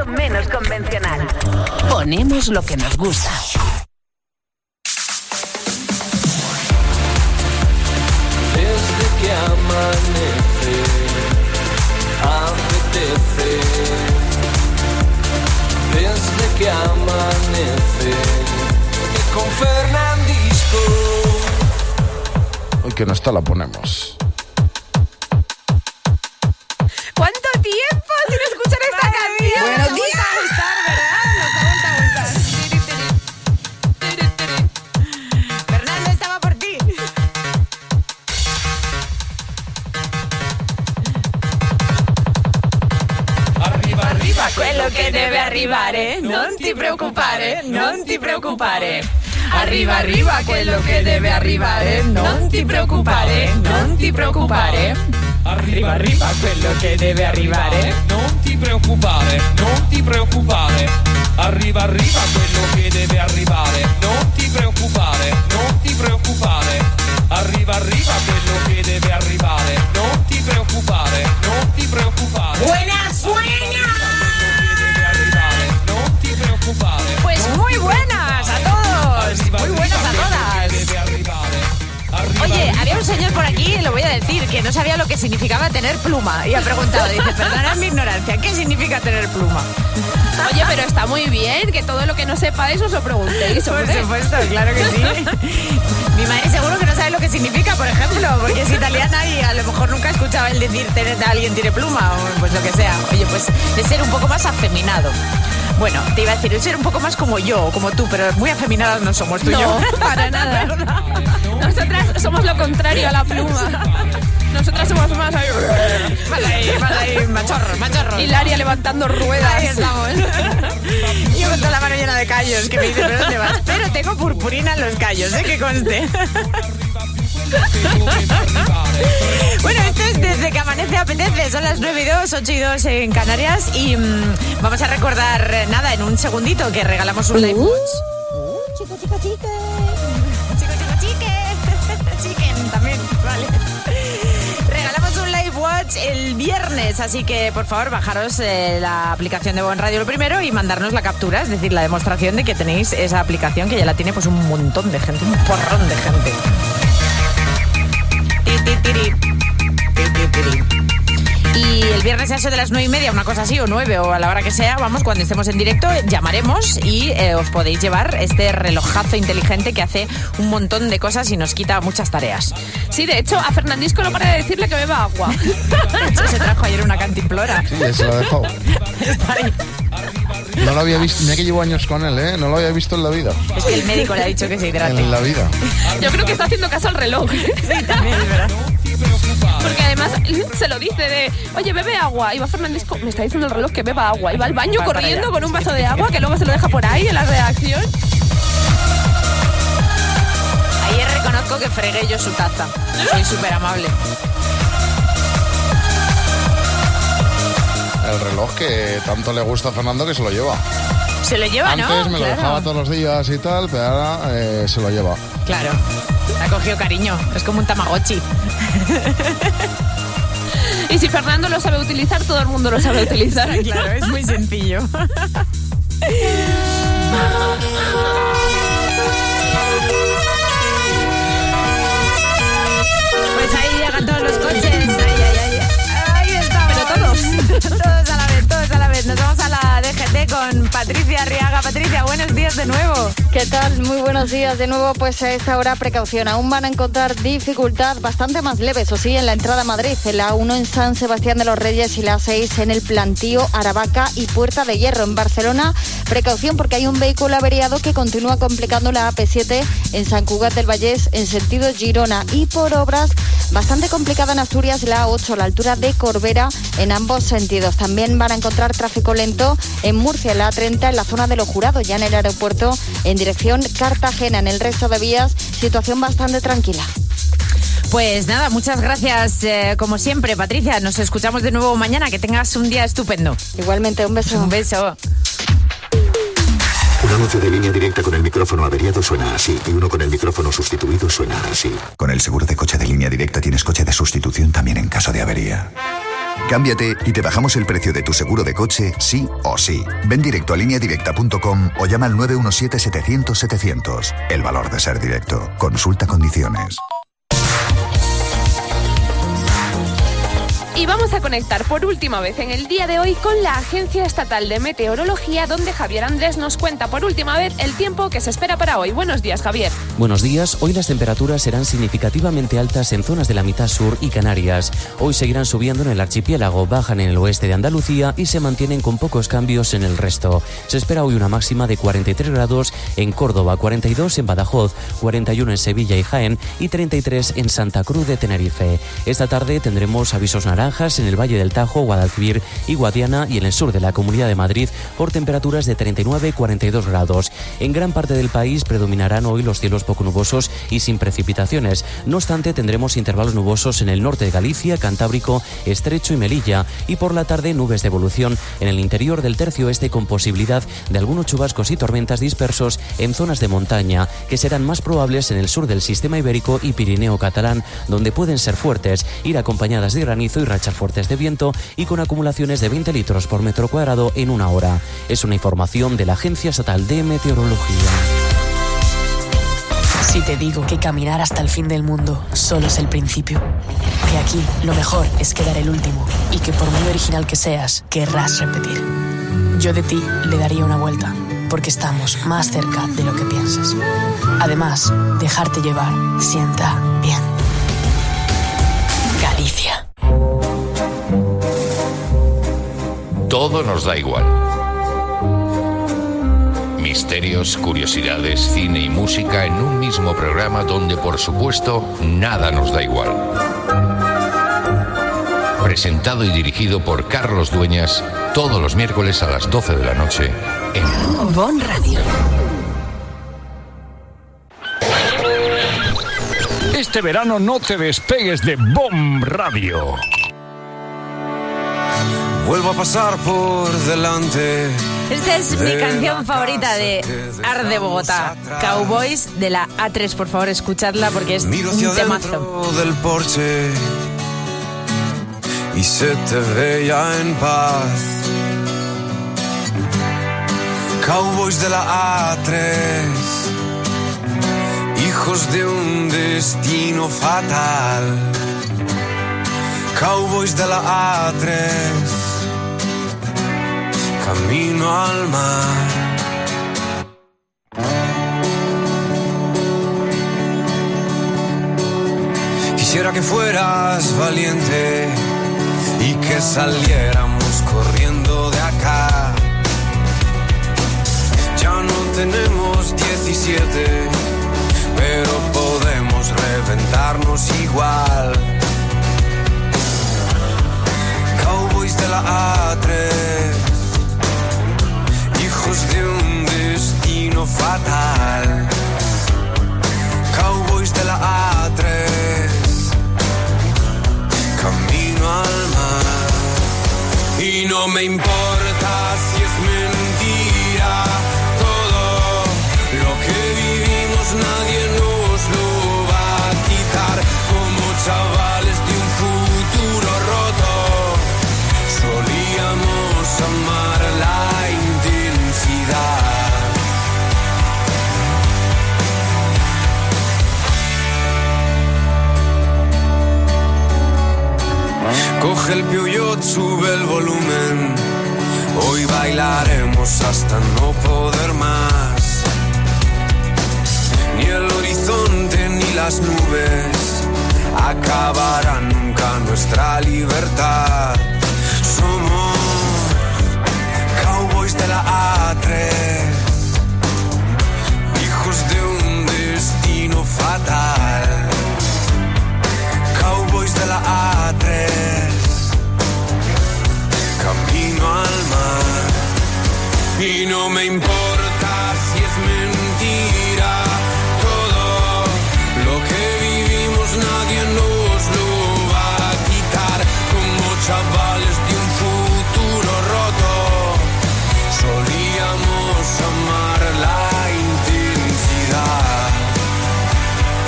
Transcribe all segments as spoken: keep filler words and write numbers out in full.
formato menos convencional. Ponemos lo que nos gusta. Desde que amanece, apetece. Desde que amanece, y con Fernandisco. Hoy que no está la ponemos. ¿Cuánto tiempo sin escuchar esta canción? Buenos Nos días. ha vuelto a gustar, ¿verdad? Nos ha vuelto a gustar. Fernando, estaba por ti. Arriba, arriba, Quello che deve arrivare, non ti preoccupare, non ti preoccupare. Arriva, arriva, quello che deve arrivare, non ti preoccupare, non ti preoccupare. Arriva, arriva, quello che deve arrivare. Non ti preoccupare, non ti preoccupare. Arriva, arriva quello che deve arrivare. Non ti preoccupare, non ti preoccupare. Arriva, arriva quello che debe arrivare. Non ti preoccupare, non ti preoccupare. ¡Buenas, buenas! Non ti preoccupare. Pues muy buenas a todos, muy buenas a todas. Oye, había un señor por aquí, lo voy a decir, que no sabía lo que significaba tener pluma. Y ha preguntado, dice, perdona mi ignorancia, ¿qué significa tener pluma? Oye, pero está muy bien que todo lo que no sepáis os lo preguntéis, Por hombre. supuesto, claro que sí. Mi madre seguro que no sabe lo que significa, por ejemplo, porque es italiana y a lo mejor nunca escuchaba el decir tener a alguien tiene pluma o pues lo que sea. Oye, pues de ser un poco más afeminado. Bueno, te iba a decir, de ser un poco más como yo o como tú, pero muy afeminadas no somos tú y yo. No, para nada. Nosotras somos lo contrario a la pluma. Nosotras somos más ahí. Más ahí, más ahí, machorro, machorro. Hilaria levantando ruedas. Ahí estamos. Yo con toda la mano llena de callos, que me dice, ¿pero dónde vas? Pero tengo purpurina en los callos, ¿eh? Que conste. Bueno, esto es Desde que amanece apetece. Son las nueve y dos, ocho y dos en Canarias. Y mmm, vamos a recordar, eh, nada, en un segundito que regalamos un live watch. Uh, chico, chico, chique. Chico, chico, chique. Chicken también, vale. Regalamos un live watch el viernes, así que por favor bajaros eh, la aplicación de Bon Radio lo primero y mandarnos la captura, es decir, la demostración de que tenéis esa aplicación, que ya la tiene pues un montón de gente, un porrón de gente. Y el viernes a eso de las nueve y media, una cosa así, o nueve, o a la hora que sea, vamos, cuando estemos en directo, llamaremos y eh, os podéis llevar este relojazo inteligente que hace un montón de cosas y nos quita muchas tareas. Sí, de hecho, a Fernandisco no para de decirle que beba agua. De hecho, se trajo ayer una cantimplora. Sí, se lo ha dejado. Está ahí. No lo había visto, mira que llevo años con él, ¿eh? No lo había visto en la vida. Es que el médico le ha dicho que se hidrate. En la vida. Yo creo que está haciendo caso al reloj. Sí, también, es verdad. Porque además se lo dice de, oye, bebe agua. Y va Fernandisco, me está diciendo el reloj que beba agua. Y va al baño Va para corriendo allá. con un vaso de agua que luego se lo deja por ahí en la redacción. Ayer reconozco que fregué yo su taza. Soy súper amable. El reloj que tanto le gusta a Fernando que se lo lleva. Se lo lleva, ¿no? Antes me lo Claro. dejaba todos los días y tal, pero ahora eh, se lo lleva. Claro. Le ha cogido cariño. Es como un Tamagotchi. Y si Fernando lo sabe utilizar, todo el mundo lo sabe utilizar. Claro, es muy sencillo. Pues ahí llegan todos los coches. Ahí, ahí, ahí. Ahí estamos. Pero todos. Todos a la vez, todos a la vez. Nos vamos a la D G T con Patricia Arriaga. Patricia, buenos días de nuevo. ¿Qué tal? Muy buenos días de nuevo. Pues a esta hora, precaución. Aún van a encontrar dificultad bastante más leve, eso sí, en la entrada a Madrid, en la A uno en San Sebastián de los Reyes y la A seis en el Plantío, Aravaca y Puerta de Hierro. En Barcelona, precaución porque hay un vehículo averiado que continúa complicando la A P siete en Sant Cugat del Vallès en sentido Girona. Y por obras, bastante complicada en Asturias, la A ocho a la altura de Corbera en ambos sentidos. También van a encontrar tráfico lento en Murcia, en la A treinta, en la zona de Los Jurados, ya en el aeropuerto, en dirección Cartagena. En el resto de vías, situación bastante tranquila. Pues nada, muchas gracias, eh, como siempre, Patricia. Nos escuchamos de nuevo mañana. Que tengas un día estupendo. Igualmente, un beso. Un beso. Un anuncio de Línea Directa con el micrófono averiado suena así y uno con el micrófono sustituido suena así. Con el seguro de coche de Línea Directa tienes coche de sustitución también en caso de avería. Cámbiate y te bajamos el precio de tu seguro de coche, sí o sí. Ven directo a línea directa punto com o llama al nueve uno siete setecientos setecientos. El valor de ser directo. Consulta condiciones. Y vamos a conectar por última vez en el día de hoy con la Agencia Estatal de Meteorología, donde Javier Andrés nos cuenta por última vez el tiempo que se espera para hoy. Buenos días, Javier. Buenos días. Hoy las temperaturas serán significativamente altas en zonas de la mitad sur y Canarias. Hoy seguirán subiendo en el archipiélago, bajan en el oeste de Andalucía y se mantienen con pocos cambios en el resto. Se espera hoy una máxima de cuarenta y tres grados en Córdoba, cuarenta y dos en Badajoz, cuarenta y uno en Sevilla y Jaén y treinta y tres en Santa Cruz de Tenerife. Esta tarde tendremos avisos naranjas en el Valle del Tajo, Guadalquivir y Guadiana y en el sur de la Comunidad de Madrid por temperaturas de treinta y nueve a cuarenta y dos grados. En gran parte del país predominarán hoy los cielos poco nubosos y sin precipitaciones. No obstante, tendremos intervalos nubosos en el norte de Galicia, Cantábrico, Estrecho y Melilla y por la tarde nubes de evolución en el interior del tercio oeste con posibilidad de algunos chubascos y tormentas dispersos en zonas de montaña que serán más probables en el sur del sistema ibérico y Pirineo catalán, donde pueden ser fuertes, ir acompañadas de granizo y rachas fuertes de viento y con acumulaciones de veinte litros por metro cuadrado en una hora. Es una información de la Agencia Estatal de Meteorología. Si te digo que caminar hasta el fin del mundo solo es el principio, que aquí lo mejor es quedar el último y que por muy original que seas, querrás repetir. Yo de ti le daría una vuelta, porque estamos más cerca de lo que piensas. Además, dejarte llevar sienta bien. Galicia. Todo nos da igual. Misterios, curiosidades, cine y música en un mismo programa donde, por supuesto, nada nos da igual. Presentado y dirigido por Carlos Dueñas, todos los miércoles a las doce de la noche en Bon Radio. Este verano no te despegues de Bon Radio. Vuelvo a pasar por delante. Esta es mi canción favorita de Arde Bogotá, Cowboys de la A tres. Por favor, escuchadla porque es Miro un hacia temazo. dentro del porche y se te veía en paz. Cowboys de la A tres, hijos de un destino fatal. Cowboys de la A tres, camino al mar. Quisiera que fueras valiente y que saliéramos corriendo de acá. Ya no tenemos diecisiete, pero podemos reventarnos igual. Cowboys de la A tres, hijos de un destino fatal. Cowboys de la A tres, camino al mar. Y no me importa si es mentira todo lo que vivimos, nadie nos lo va a quitar. Como chavales de un futuro roto, solíamos amar la intensidad. Coge el Peugeot, sube el volumen. Hoy bailaremos hasta no poder más. Ni el horizonte ni las nubes acabarán nunca nuestra libertad. Somos cowboys de la A tres, hijos de un destino fatal. Cowboys de la A tres, camino al mar. Y no me importa si es mentira todo lo que vivimos, nadie nos lo va a quitar. Como chavales de un futuro roto, solíamos amar la intensidad.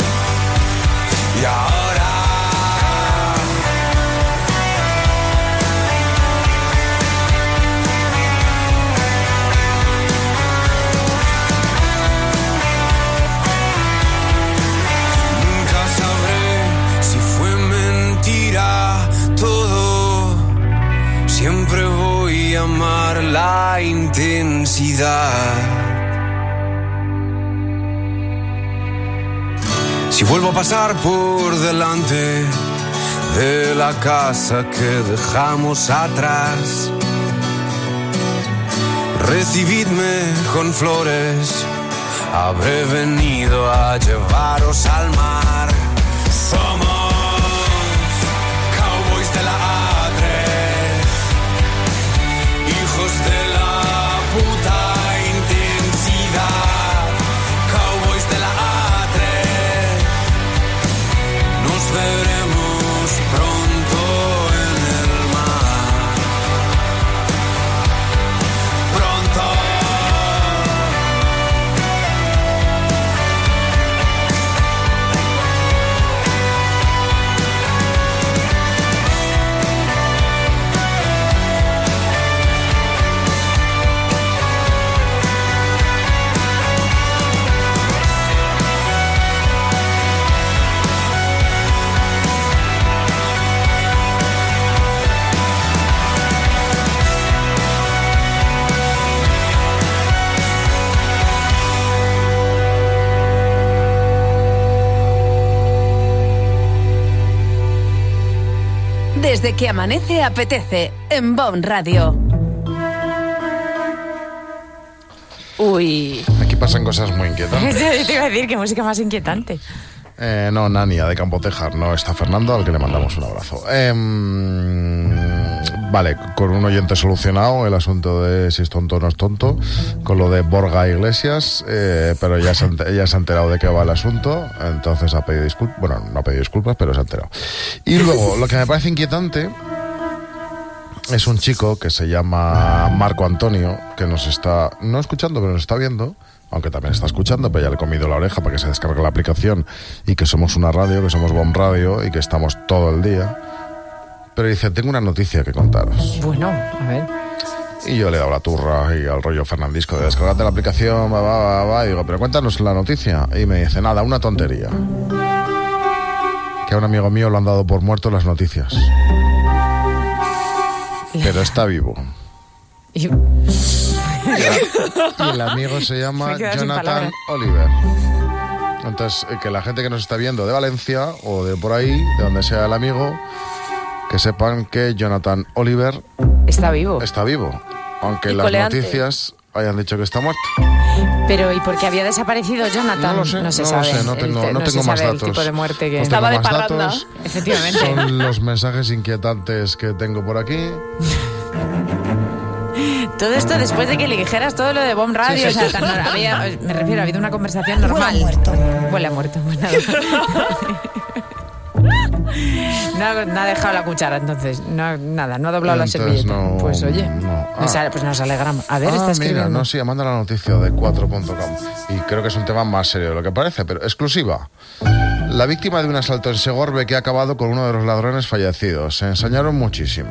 Y ahora la intensidad. Si vuelvo a pasar por delante de la casa que dejamos atrás, recibidme con flores, habré venido a llevaros al mar. Somos cowboys de la A tres, hijos de la puta intensidad. Cowboys de la A tres, nos veremos pronto en el mar. Pronto. Desde que amanece apetece en B O M Radio. Uy. Aquí pasan cosas muy inquietantes. Te iba a decir, qué música más inquietante. Eh, no, Nania, de Campotejar. No está Fernando, al que le mandamos un abrazo. Eh, vale, con un oyente solucionado el asunto de si es tonto o no es tonto, con lo de Borja Iglesias, eh, pero ya se, ha, ya se ha enterado de qué va el asunto, entonces ha pedido disculpas. Bueno, no ha pedido disculpas, pero se ha enterado. Y luego, lo que me parece inquietante es un chico que se llama Marco Antonio, que nos está, no escuchando, pero nos está viendo, aunque también está escuchando, pero ya le he comido la oreja para que se descargue la aplicación y que somos una radio, que somos B O M Radio y que estamos todo el día. Pero dice, tengo una noticia que contaros. Bueno, a ver. Y yo le he dado la turra y al rollo fernandisco de descargarte la aplicación, va, va, va, va, y digo, pero cuéntanos la noticia. Y me dice, nada, una tontería. Que a un amigo mío lo han dado por muerto las noticias. Pero está vivo. Y... Y el amigo se llama Jonathan Oliver. Entonces, que la gente que nos está viendo de Valencia o de por ahí, de donde sea el amigo, que sepan que Jonathan Oliver está vivo. Está vivo, aunque y las coleante. Noticias hayan dicho que está muerto. Pero ¿y por qué había desaparecido Jonathan? No lo sé, no se no sabe. Lo sé, no tengo, el, no no tengo se más sabe datos. El tipo de muerte que no estaba de más parranda. Datos. Efectivamente. Son los mensajes inquietantes que tengo por aquí. Todo esto después de que le dijeras todo lo de B O M Radio. Sí, sí, o sea, tan, había, me refiero, ha habido una conversación normal. Huele a muerto. Huele a muerto. Pues nada. No, ha, no ha dejado la cuchara, entonces. No, nada, no ha doblado entonces, la servilleta. No, pues oye, no. Ah. nos, pues nos alegramos. A ver, ah, está escribiendo. Mira, no, sí, manda la noticia de cuatro punto com. Y creo que es un tema más serio de lo que parece, pero exclusiva. La víctima de un asalto en Segorbe que ha acabado con uno de los ladrones fallecidos. Se ensañaron muchísimo.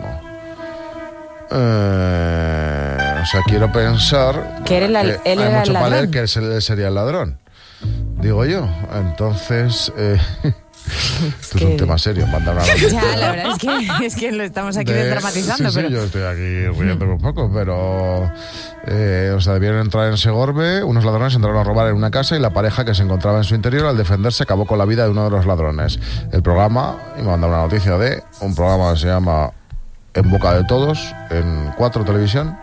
Eh, o sea, quiero pensar que, era que él hay era mucho el para leer ladrón. que él sería el ladrón. Digo yo. Entonces... Eh, esto es un tema serio, mandar una noticia. Ya, la verdad es que, es que lo estamos aquí de, desdramatizando. Sí, pero... sí, yo estoy aquí riéndome un poco, pero... Eh, o sea, debieron entrar en Segorbe, unos ladrones entraron a robar en una casa y la pareja que se encontraba en su interior al defenderse acabó con la vida de uno de los ladrones. El programa, y me mandar una noticia de un programa que se llama En Boca de Todos, en cuatro Televisión.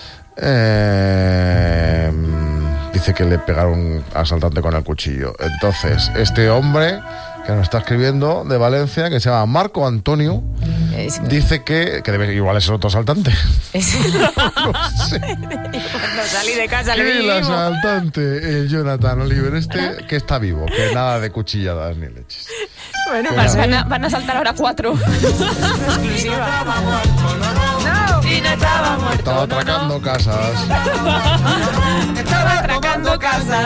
Eh, dice que le pegaron al asaltante con el cuchillo. Entonces, este hombre... que nos está escribiendo de Valencia, que se llama Marco Antonio, es... dice que, que debe, igual es el otro asaltante. Es... no sé. Cuando salí de casa que le el asaltante, el Jonathan Oliver este, que está vivo, que nada de cuchilladas ni leches. Bueno, pues van a, van a saltar ahora cuatro. Exclusiva. No, y no estaba muerto. Estaba atracando no, no. casas. Estaba atracando casas.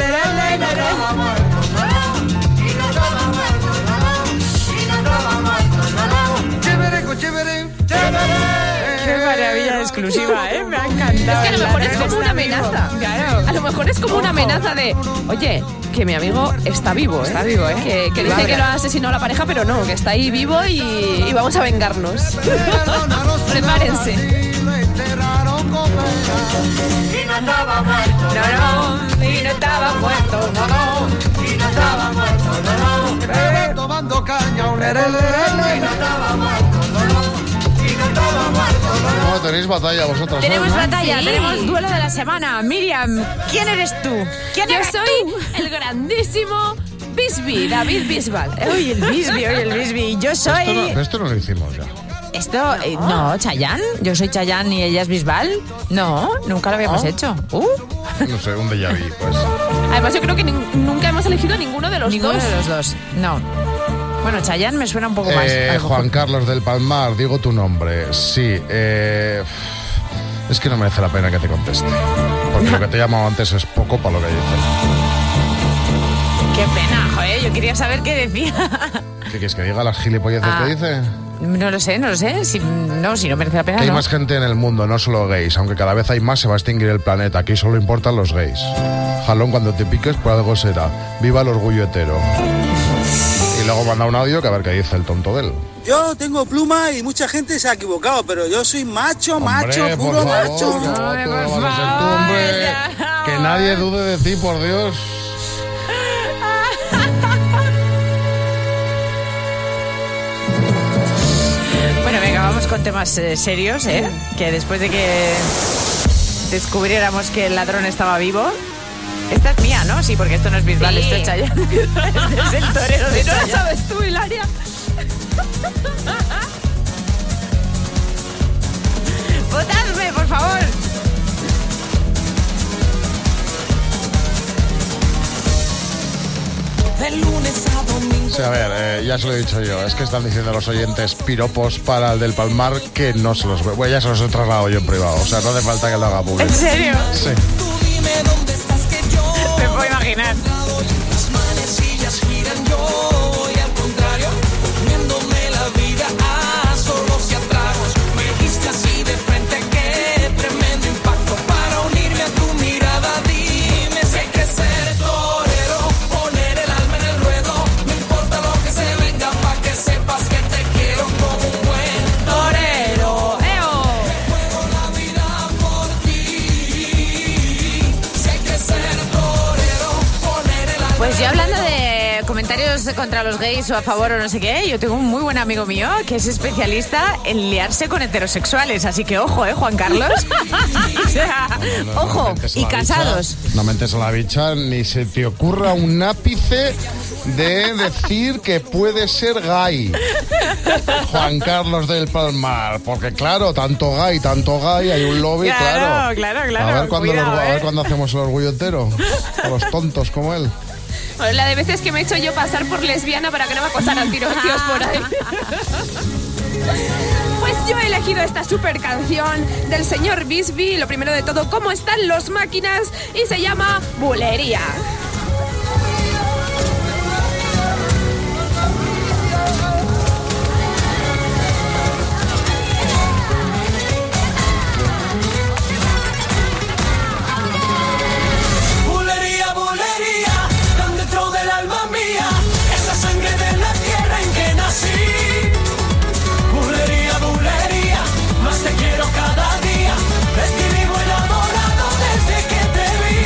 Qué maravilla exclusiva, ¿eh? Me ha encantado. Es que a lo mejor es como una amenaza. Claro. A lo mejor es como una amenaza de, oye, que mi amigo está vivo, ¿eh? Está vivo, ¿eh? Que, que dice que lo ha asesinado la pareja, pero no, que está ahí vivo y, y vamos a vengarnos. Prepárense. tengo pena. Y no estaba muerto, no, no, y no estaba muerto, no, no, y no estaba muerto, no, no. Estaba tomando caña, un lere, y no estaba muerto, no, no, y no estaba muerto, no, no. No, tenéis batalla vosotras. Tenemos ¿no? batalla, Sí. tenemos duelo de la semana. Miriam, ¿quién eres tú? ¿Quién Yo eres soy tú? el grandísimo Bisbee, David Bisbal. Oye, el Bisbee, oye, el Bisbee. Yo soy... Esto no, esto no lo hicimos ya. Esto, eh, no, Chayanne. Yo soy Chayanne y ella es Bisbal. No, nunca lo habíamos ¿No? hecho. Uh. No sé, un déjà vu, pues. Además, yo creo que nin- nunca hemos elegido ninguno de los Ninguno dos. de los dos, no. Bueno, Chayanne me suena un poco más. Eh, a lo mejor. Juan Carlos del Palmar, digo tu nombre. Sí, eh, es que no merece la pena que te conteste. Porque lo que te he llamado antes es poco para lo que dices. Qué pena, joder, yo quería saber qué decía. ¿Qué quieres que diga las gilipolleces Ah. que dice? No lo sé, no lo sé. Si, no, si no merece la pena, Que hay no. más gente en el mundo, no solo gays. Aunque cada vez hay más, se va a extinguir el planeta. Aquí solo importan los gays. Jalón, cuando te piques, por algo será. Viva el orgullo hetero. Y luego manda un audio que a ver qué dice el tonto de él. Yo tengo pluma y mucha gente se ha equivocado, pero yo soy macho, macho, Hombre, puro por favor, macho. no, tú no vas a ser tú, hombre. Que nadie dude de ti, por Dios. Bueno, venga, vamos con temas eh, serios, ¿eh? Que después de que descubriéramos que el ladrón estaba vivo... Esta es mía, ¿no? Sí, porque esto no es Bisbal, Sí. esto es Chayanne. Este es el torero de Si no lo Chayanne. sabes tú, Hilaria. ¡Votadme, por favor! De lunes a domingo. Sí, a ver, eh, ya se lo he dicho yo. Es que están diciendo los oyentes piropos para el del Palmar que no se los... Bueno, ya se los he trasladado yo en privado. O sea, no hace falta que lo haga público. ¿En serio? Sí. Tú dime dónde estás que yo. Me puedo imaginar. Las manecillas giran, yo voy al contrario, comiéndome la vida a solos y a tragos. Me diste así de frente, qué tremendo impacto para unirme a tu mirada. Dime si hay que ser torero, poner el alma en el ruedo. No importa lo que se venga, pa' que sepas que te quiero como un buen torero. ¡Eo! Juego la vida por ti. Si hay que ser torero, poner el alma. Pues yo hablando de comentarios contra los gays o a favor o no sé qué, yo tengo un muy buen amigo mío que es especialista en liarse con heterosexuales, así que ojo, ¿eh, Juan Carlos? O sea, No, no, ojo, no mentes a y la casados. bicha, no mentes a la bicha, ni se te ocurra un ápice de decir que puede ser gay. Juan Carlos del Palmar, porque claro, tanto gay, tanto gay, hay un lobby, Claro, claro. claro, claro, A ver cuándo, cuidado, los- a ver ¿eh? cuándo hacemos el orgullo entero. A los tontos como él. Bueno, la de veces que me he hecho yo pasar por lesbiana para que no me acosaran tiros tíos por ahí. Pues yo he elegido esta super canción del señor Bisbee. Lo primero de todo, ¿cómo están los máquinas? Y se llama Bulería. Bulería, bulería, tan dentro del alma mía, es la sangre de la tierra en que nací. Bulería, bulería, más te quiero cada día, de ti vivo enamorado desde que te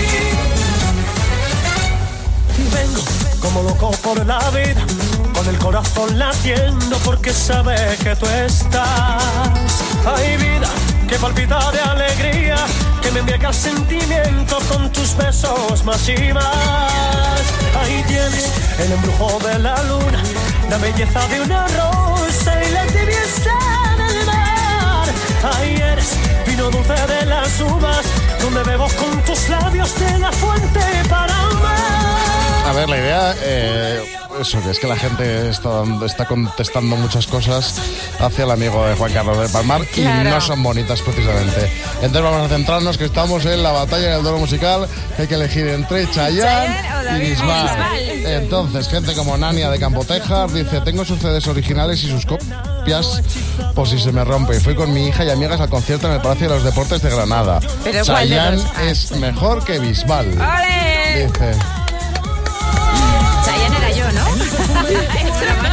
vi. Vengo como loco por la vida, con el corazón latiendo porque sabe que tú estás. Hay vida que palpita de alegría, que me embriaga el sentimiento con tus besos más y más. Ahí tienes el embrujo de la luna, la belleza de una rosa y la tibieza del mar. Ahí eres vino dulce de las uvas, donde bebo con tus labios de la fuente para amar. A ver, la idea, eh, eso, que es que la gente está, dando- está contestando muchas cosas hacia el amigo de Juan Carlos del Palmar y Claro. no son bonitas precisamente. Entonces vamos a centrarnos que estamos en la batalla del duelo musical, que hay que elegir entre Chayanne Chayanne o y David Bisbal. Bisbal. Entonces, gente como Nania de Campotejar dice, tengo sus C Ds originales y sus copias por si se me rompe. Fui con mi hija y amigas al concierto en el Palacio de los Deportes de Granada. ¿Pero cuál de Chayanne los? Ah. es mejor que Bisbal. ¡Ole! Dice... Chayanne era yo, ¿no?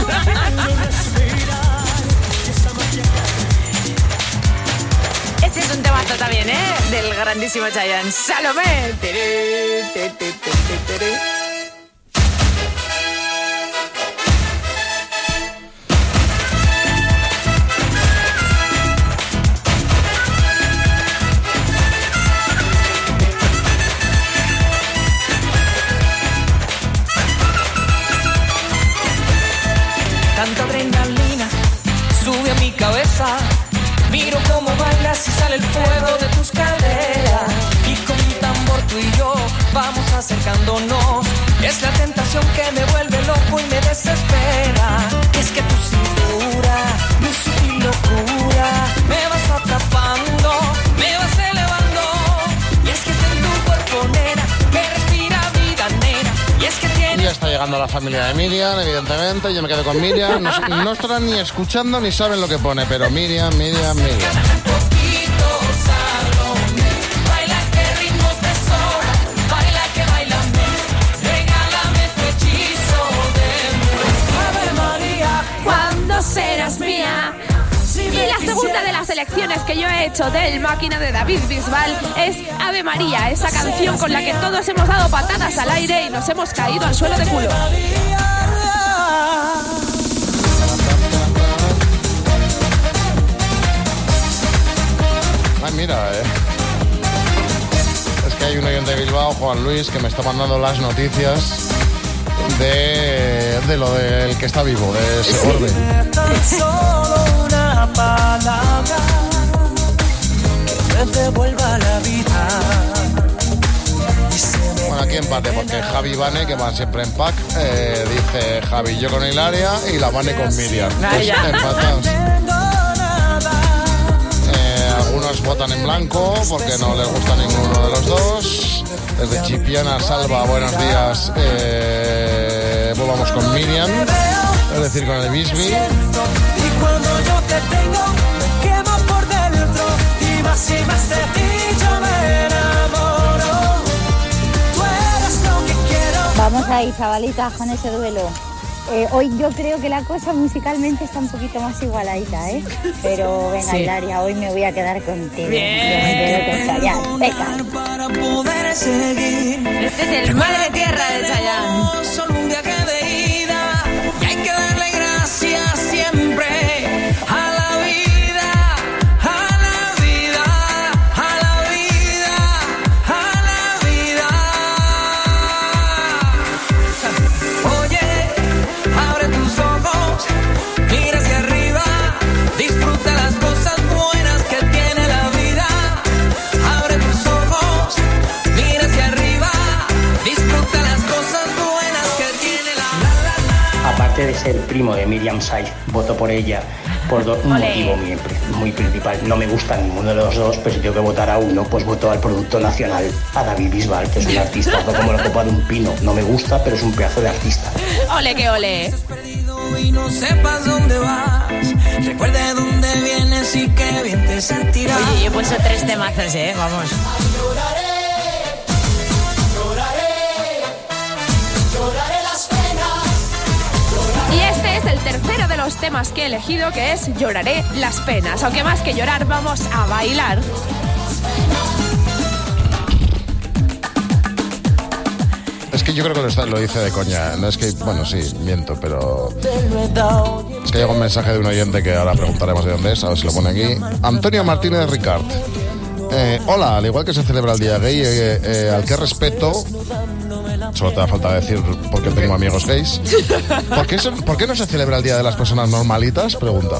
Es eso, es un temazo también, ¿eh? Del grandísimo Chayanne. Salomé. Tere, tere, tere, tere. Tanta adrenalina sube a mi cabeza. Miro cómo bailas y sale el fuego de tus caderas. Y con un tambor tú y yo vamos acercándonos. Es la tentación que me vuelve loco y me desespera. Es que tu cintura, mi sutil locura, me vas atrapando, me vas elevando. Y es que es en tu cuerpo, nena, que respira vida, nena. Y es que tiene... Ya está llegando la familia de Miriam, evidentemente. Yo me quedo con Miriam. No, no estarán ni escuchando ni saben lo que pone, pero Miriam, Miriam, Miriam. Serás mía. Y la segunda de las elecciones que yo he hecho del Máquina de David Bisbal es Ave María, esa canción con la que todos hemos dado patadas al aire y nos hemos caído al suelo de culo. Ay, mira, eh. Es que hay un oyente de Bilbao, Juan Luis, que me está mandando las noticias de, de lo del que está vivo, de ese sí. orden. Solo una palabra que me devuelva la vida. Bueno, aquí empate, porque Javi y Vane, que van siempre en pack, eh, dice Javi yo con Hilaria y la Vane con Miriam. Pues empatados. Eh, algunos votan en blanco porque no les gusta ninguno de los dos. Desde Chipiana, Salva, buenos días. Eh, pues vamos con Miriam, es decir, con el Bisbi. Y cuando yo te tengo, me quemo por dentro. Y más y más de ti yo me enamoro. Tú eres lo que quiero. Vamos ahí, chavalitas, con ese duelo. Eh, hoy yo creo que la cosa musicalmente está un poquito más igualadita, ¿eh? Pero venga, sí. Hilaria, hoy me voy a quedar contigo. Bien. Yo me quedo con Chayanne. Venga. Para poder seguir. Este es el Madre Tierra de Chayanne. Solo un viaje de ida y hay que darle gracias siempre a la vida, a la vida, a la vida, a la vida. Oye, abre tus ojos, mira hacia arriba, disfruta las cosas buenas que tiene la vida. Abre tus ojos, mira hacia arriba, disfruta las cosas buenas que tiene la... Aparte de ser primo de Miriam Saiz, voto por ella por do- un Olé. motivo muy, muy principal. No me gusta ninguno de los dos, pero si tengo que votar a uno, pues voto al Producto Nacional, a David Bisbal, que es un artista como la copa de un pino. No me gusta, pero es un pedazo de artista. Ole, que ole. Y no sepas dónde vas, recuerde dónde vienes y qué bien te sentirás. Oye, yo he puesto tres temazos, ¿eh? Vamos. Y este es el tercero de los temas que he elegido, que es Lloraré las penas. Aunque más que llorar, vamos a bailar. Es que yo creo que lo, está, lo dice de coña. No es que, bueno, sí, miento, pero... Es que llega un mensaje de un oyente que ahora preguntaremos de dónde es, a ver si lo pone aquí. Antonio Martínez Ricard. Eh, hola, al igual que se celebra el Día Gay, eh, eh, al que respeto... Solo te da falta decir porque tengo amigos gays. ¿Por qué, son, ¿Por qué no se celebra el Día de las Personas Normalitas? Pregunta.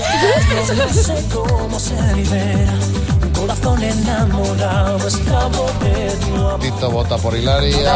Tito vota por Hilaria.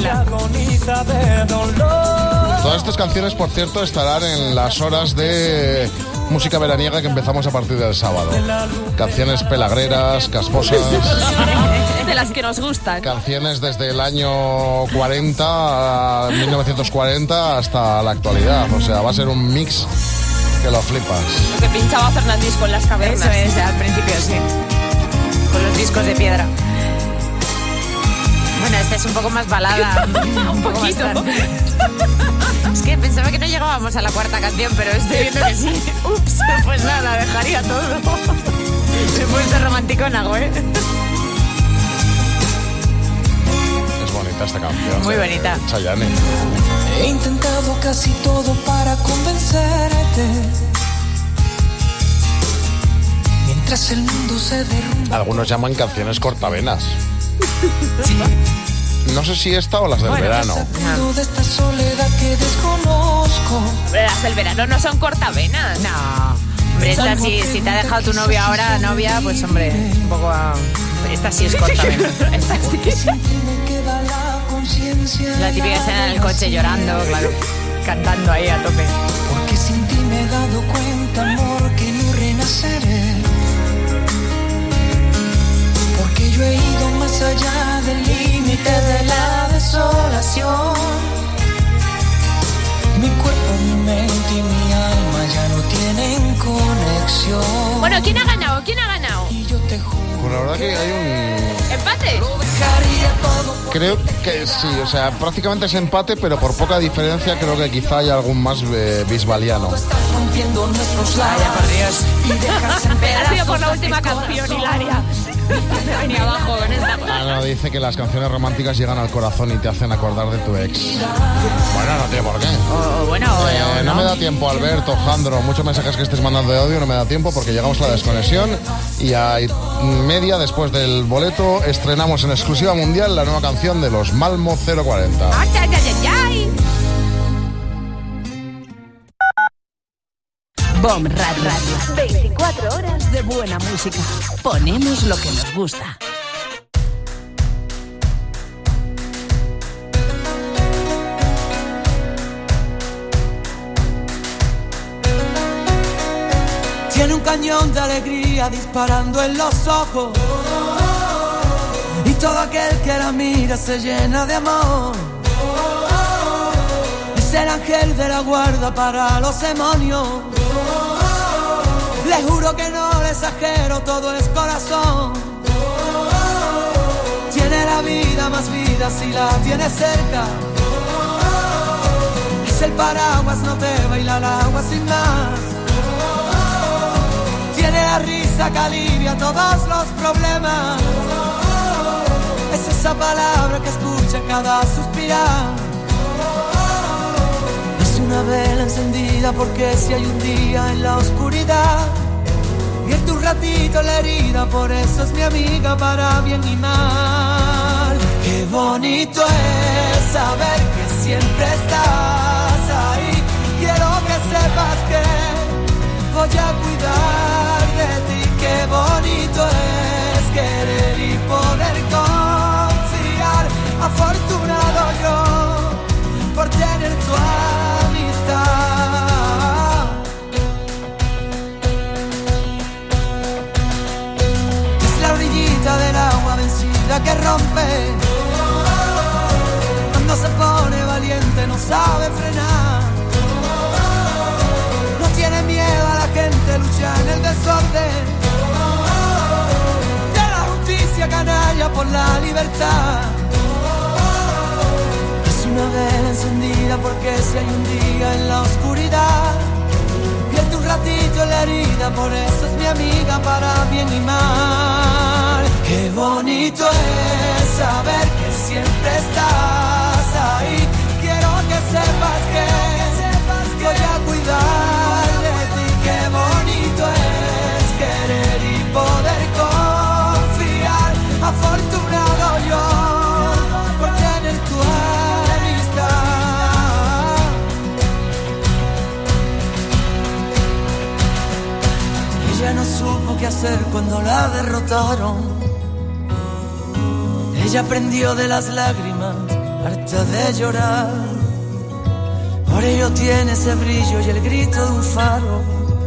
Todas estas canciones, por cierto, estarán en las horas de música veraniega que empezamos a partir del sábado. Canciones pelagreras, casposas. De las que nos gustan. Canciones desde el año cuarenta, mil novecientos cuarenta, hasta la actualidad. O sea, va a ser un mix que lo flipas. Lo que pinchaba Fernández con las cavernas. Eso es, al principio sí. Con los discos de piedra. Bueno, esta es un poco más balada. un poco poquito. Más tarde. Es que pensaba que no llegábamos a la cuarta canción, pero estoy viendo que sí. Ups, pues nada, dejaría todo. Me he puesto romanticónago, ¿eh? Es bonita esta canción. Muy ¿sí? bonita. Chayanne. He intentado casi todo para convencerte. Mientras el mundo se derrumba. Algunos llaman canciones cortavenas. No sé si esta o las del Bueno, verano. no. De esta soledad que desconozco. Hombre, las del verano no son cortavenas. No. Hombre, esta sí, si te ha dejado tu novia ahora, novia, pues hombre, un poco a... Esta sí es cortavena. Esta sí. La típica escena en el coche llorando, claro, cantando ahí a tope. Porque sin ti me he dado cuenta, amor, que no renaceré. Porque yo he ido más allá del límite de la desolación. Mi cuerpo, mi mente y mi alma ya no tienen conexión. Bueno, ¿quién ha ganado? ¿Quién ha ganado? Y yo te juro. Pues la verdad que hay un... ¿Empate? Creo que sí, o sea, prácticamente es empate, pero por poca diferencia creo que quizá hay algún más eh, bisbaliano. Rompiendo nuestros Vaya, por Dios. Ha sido por la última canción, Hilaria. Me venía abajo con esta. Ah, no, dice que las canciones románticas llegan al corazón y te hacen acordar de tu ex. Bueno, no tiene por qué. O, bueno, Eh, o no no. me da tiempo, Alberto, Jandro, muchos mensajes que estés mandando de audio, no me da tiempo porque llegamos a la desconexión y a media después del boleto estrenamos en exclusiva mundial la nueva canción de los Malmo cero cuarenta. ¡Ay, ay, ay, ay! Bomb Radio. veinticuatro horas de buena música. Ponemos lo que nos gusta. Tiene un cañón de alegría disparando en los ojos. Y todo aquel que la mira se llena de amor. Es el ángel de la guarda para los demonios. Le juro que no le exagero, todo es corazón. Tiene la vida más vida si la tiene cerca. Es el paraguas, no te baila el agua sin más. Tiene la risa que alivia todos los problemas. Es esa palabra que escucha cada suspirar. Es una vela encendida porque si hay un día en la oscuridad, vierte un ratito la herida, por eso es mi amiga para bien y mal. Qué bonito es saber que siempre estás ahí. Quiero que sepas que voy a cuidar de ti. Qué bonito es querer y poder confiar. Afortunado yo por tener tu amistad. Es la orillita del agua vencida que rompe. Cuando se pone valiente no sabe frenar. No tiene miedo a la gente, lucha en el desorden. De la justicia canalla por la libertad. Es una vela encendida porque si hay un día en la oscuridad, vierte un ratito la herida, por eso es mi amiga para bien y mal. Qué bonito es saber que siempre estás ahí. Quiero que sepas que voy a cuidar de ti. Qué bonito es querer y poder confiar. Afortunado yo por tener tu amistad. Ella no supo qué hacer cuando la derrotaron. Ella aprendió de las lágrimas, harta de llorar. Por ello tiene ese brillo y el grito de un faro.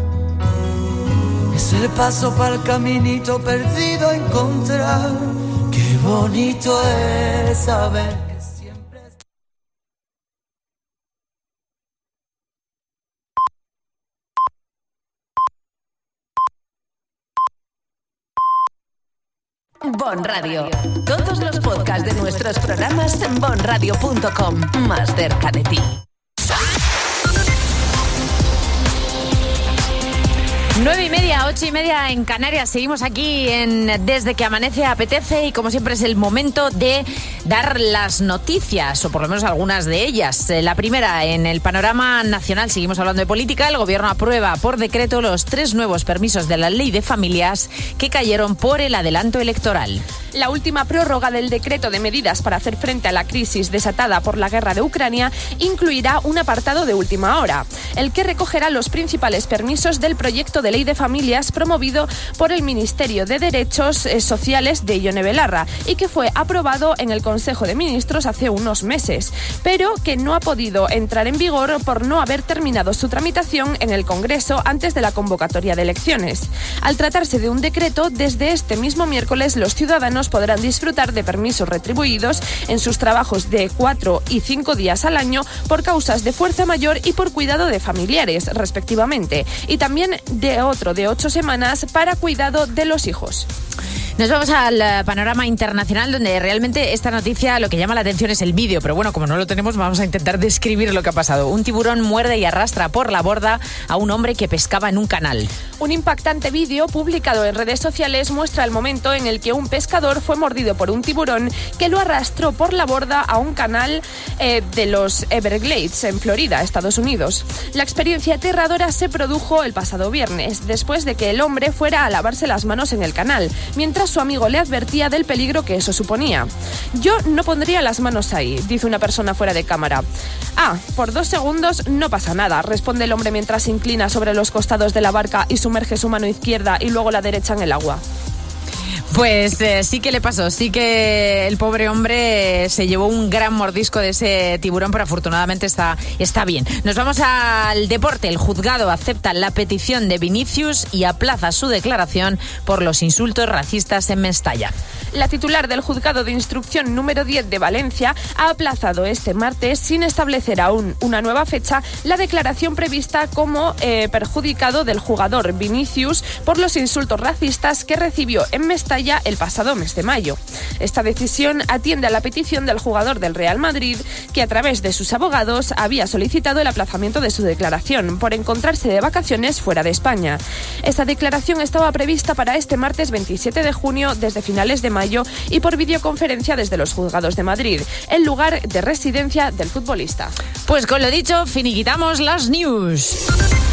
Es el paso para el caminito perdido a encontrar. Qué bonito es saber que siempre... Bon Radio. Todos los podcasts de nuestros programas en bon radio punto com. Más cerca de ti. Nueve y media, ocho y media en Canarias. Seguimos aquí en Desde que amanece apetece y como siempre es el momento de dar las noticias, o por lo menos algunas de ellas. La primera, en el panorama nacional, seguimos hablando de política. El gobierno aprueba por decreto los tres nuevos permisos de la ley de familias que cayeron por el adelanto electoral. La última prórroga del decreto de medidas para hacer frente a la crisis desatada por la guerra de Ucrania incluirá un apartado de última hora, el que recogerá los principales permisos del proyecto de ley de familias promovido por el Ministerio de Derechos Sociales de Ione Belarra y que fue aprobado en el Consejo de Ministros hace unos meses, pero que no ha podido entrar en vigor por no haber terminado su tramitación en el Congreso antes de la convocatoria de elecciones. Al tratarse de un decreto, desde este mismo miércoles los ciudadanos podrán disfrutar de permisos retribuidos en sus trabajos de cuatro y cinco días al año por causas de fuerza mayor y por cuidado de familiares, respectivamente, y también de otro de ocho semanas para cuidado de los hijos. Nos vamos al panorama internacional, donde realmente esta noticia lo que llama la atención es el vídeo, pero bueno, como no lo tenemos, vamos a intentar describir lo que ha pasado. Un tiburón muerde y arrastra por la borda a un hombre que pescaba en un canal. Un impactante vídeo publicado en redes sociales muestra el momento en el que un pescador fue mordido por un tiburón que lo arrastró por la borda a un canal eh, de los Everglades, en Florida, Estados Unidos. La experiencia aterradora se produjo el pasado viernes, después de que el hombre fuera a lavarse las manos en el canal, mientras su amigo le advertía del peligro que eso suponía. Yo no pondría las manos ahí, dice una persona fuera de cámara. Ah, por dos segundos no pasa nada, responde el hombre mientras se inclina sobre los costados de la barca y sumerge su mano izquierda y luego la derecha en el agua. Pues eh, sí que le pasó, sí que el pobre hombre se llevó un gran mordisco de ese tiburón, pero afortunadamente está, está bien. Nos vamos al deporte. El juzgado acepta la petición de Vinicius y aplaza su declaración por los insultos racistas en Mestalla. La titular del juzgado de instrucción número diez de Valencia ha aplazado este martes, sin establecer aún una nueva fecha, la declaración prevista como eh, perjudicado del jugador Vinicius por los insultos racistas que recibió en Mestalla el pasado mes de mayo. Esta decisión atiende a la petición del jugador del Real Madrid, que a través de sus abogados había solicitado el aplazamiento de su declaración por encontrarse de vacaciones fuera de España. Esta declaración estaba prevista para este martes veintisiete de junio desde finales de mayo y por videoconferencia desde los juzgados de Madrid, el lugar de residencia del futbolista. Pues con lo dicho, finiquitamos las news.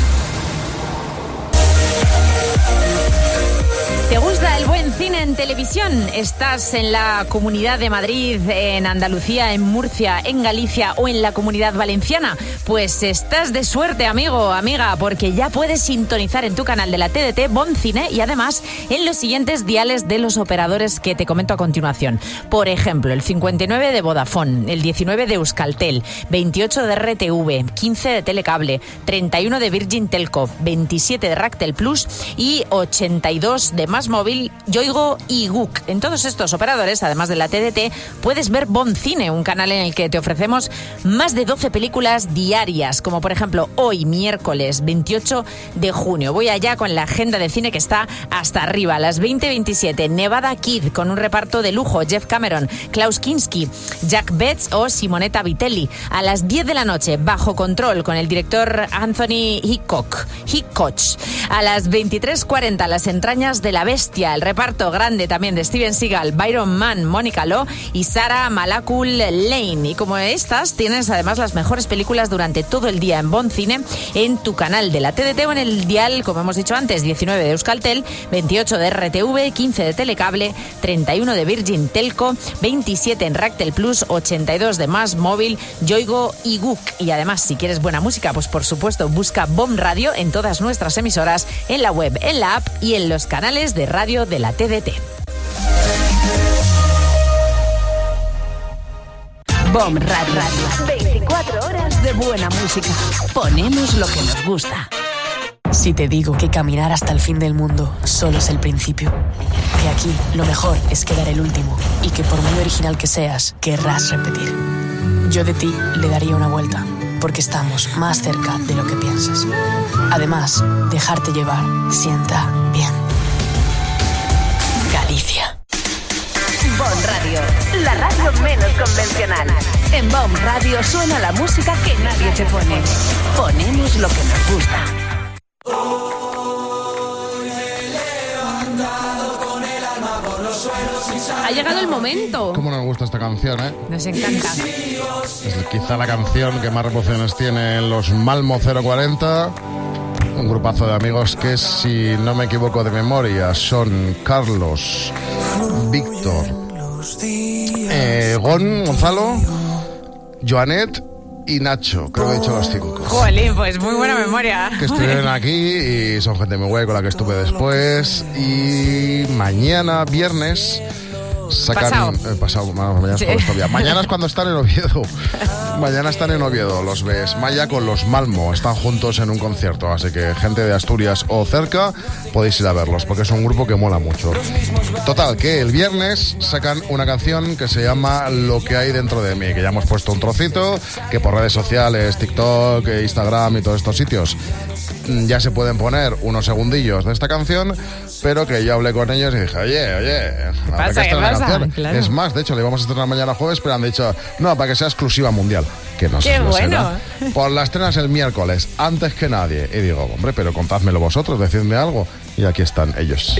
¿Te gusta el buen cine en televisión? ¿Estás en la Comunidad de Madrid, en Andalucía, en Murcia, en Galicia o en la Comunidad Valenciana? Pues estás de suerte, amigo, amiga, porque ya puedes sintonizar en tu canal de la T D T Bon Cine y además en los siguientes diales de los operadores que te comento a continuación. Por ejemplo, el cincuenta y nueve de Vodafone, el diecinueve de Euskaltel, veintiocho de R T V, quince de Telecable, treinta y uno de Virgin Telco, veintisiete de Ractel Plus y ochenta y dos de Más Móvil, Yoigo y Guk. En todos estos operadores, además de la T D T, puedes ver Bon Cine, un canal en el que te ofrecemos más de doce películas diarias, como por ejemplo hoy, miércoles veintiocho de junio. Voy allá con la agenda de cine que está hasta arriba. A las veinte veintisiete, Nevada Kid, con un reparto de lujo, Jeff Cameron, Klaus Kinski, Jack Betts o Simonetta Vitelli. A las diez de la noche, Bajo Control, con el director Anthony Hitchcock. Hitchcock. A las veintitrés cuarenta, Las entrañas de la bestia, el reparto grande también de Steven Seagal, Byron Mann, Mónica Lo y Sarah Malakul Lane. Y como estas, tienes además las mejores películas durante todo el día en Bon Cine, en tu canal de la T D T o en el dial, como hemos dicho antes, diecinueve de Euskaltel, veintiocho de R T V, quince de Telecable, treinta y uno de Virgin Telco, veintisiete en Ractel Plus, ochenta y dos de Más Móvil, Yoigo y Guk. Y además, si quieres buena música, pues por supuesto, busca Bon Radio en todas nuestras emisoras, en la web, en la app y en los canales de radio de la T D T. Bon Radio. veinticuatro horas de buena música. Ponemos lo que nos gusta. Si te digo que caminar hasta el fin del mundo solo es el principio, que aquí lo mejor es quedar el último y que por muy original que seas, querrás repetir. Yo de ti le daría una vuelta, porque estamos más cerca de lo que piensas. Además, dejarte llevar sienta bien. Galicia. Bon Radio, la radio menos convencional. En Bon Radio suena la música que nadie te pone. Ponemos lo que nos gusta. Ha llegado el momento. ¿Cómo nos gusta esta canción, eh? Nos encanta. Es quizá la canción que más reproducciones tiene en los Malmo cero cuarenta. Un grupazo de amigos que, si no me equivoco de memoria, son Carlos, Víctor, eh, Gon, Gonzalo, Joanet y Nacho. Creo que he dicho los cinco. Jolín, pues muy buena memoria. Que estuvieron aquí y son gente muy guay con la que estuve después. Y mañana, viernes... Sacan, pasado. Eh, pasado mañana, Sí. es cuando mañana es cuando están en Oviedo. Mañana están en Oviedo, los ves Maya con los Malmo. Están juntos en un concierto, así que gente de Asturias o cerca podéis ir a verlos, porque es un grupo que mola mucho. Total, que el viernes sacan una canción que se llama Lo que hay dentro de mí, que ya hemos puesto un trocito, que por redes sociales, TikTok, Instagram y todos estos sitios ya se pueden poner unos segundillos de esta canción, pero que yo hablé con ellos y dije, oye, oye, ¿Qué ¿para pasa? qué ¿Qué estrenar la pasa? canción? Claro. Es más, de hecho, le íbamos a estrenar mañana jueves, pero han dicho, no, para que sea exclusiva mundial. Que no ¡Qué sé, no bueno! será. Pues la estrenas el miércoles, antes que nadie. Y digo, hombre, pero contádmelo vosotros, decidme algo. Y aquí están ellos.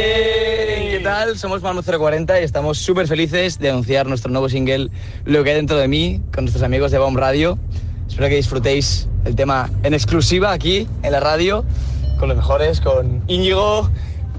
¡Eh! ¿Qué tal? Somos Malmo cero cuarenta y estamos súper felices de anunciar nuestro nuevo single Lo que hay dentro de mí con nuestros amigos de Bomb Radio. Espero que disfrutéis el tema en exclusiva aquí en la radio con los mejores, con Íñigo,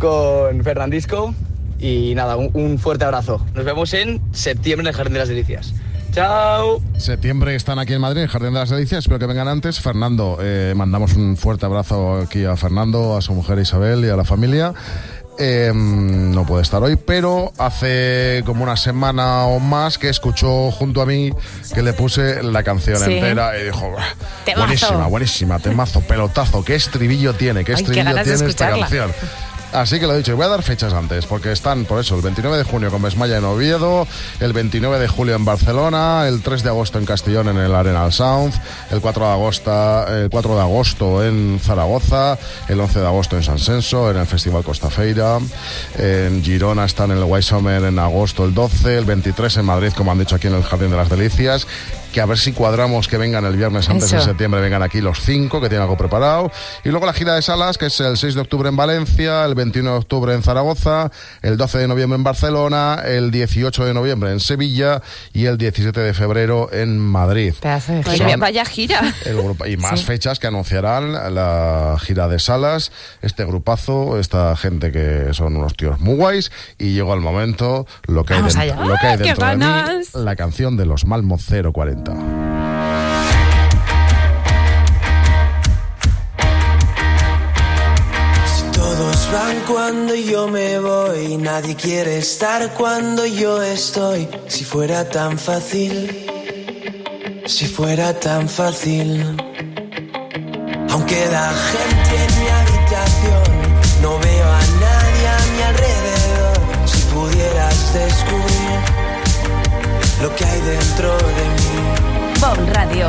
con Fernandisco y nada, un, un fuerte abrazo. Nos vemos en septiembre en el Jardín de las Delicias. ¡Chao! Septiembre están aquí en Madrid, en el Jardín de las Delicias. Espero que vengan antes. Fernando, eh, mandamos un fuerte abrazo aquí a Fernando, a su mujer Isabel y a la familia. Eh, no puede estar hoy, pero hace como una semana o más que escuchó junto a mí, que le puse la canción Sí. entera y dijo, Temazo. buenísima, buenísima, temazo, pelotazo, qué estribillo tiene, qué Ay, qué estribillo ganas de tiene esta escucharla. canción. Así que lo he dicho, y voy a dar fechas antes, porque están, por eso, el veintinueve de junio con Besmaya en Oviedo, el veintinueve de julio en Barcelona, el tres de agosto en Castellón en el Arenal Sound, el cuatro de agosto, el cuatro de agosto en Zaragoza, el once de agosto en San Senso, en el Festival Costa Feira, en Girona están en el White Summer en agosto el doce, el veintitrés en Madrid, como han dicho aquí en el Jardín de las Delicias, que a ver si cuadramos que vengan el viernes antes Eso. de septiembre, vengan aquí los cinco, que tienen algo preparado. Y luego la gira de salas, que es el seis de octubre en Valencia, el veintiuno de octubre en Zaragoza, el doce de noviembre en Barcelona, el dieciocho de noviembre en Sevilla y el diecisiete de febrero en Madrid. Pedazo de Oye, gira. vaya gira. El grupo, y más Sí. fechas que anunciarán la gira de salas, este grupazo, esta gente que son unos tíos muy guays, y llegó el momento, lo que hay Vamos dentro, allá. lo que hay ¡Ah, qué dentro de mí, ganas! la canción de los Malmo cero cuarenta. Todos van cuando yo me voy, nadie quiere estar cuando yo estoy. Si fuera tan fácil, si fuera tan fácil. Aunque da gente en mi habitación, no veo a nadie a mi alrededor. Si pudieras descubrir lo que hay dentro de mí. Bomb Radio.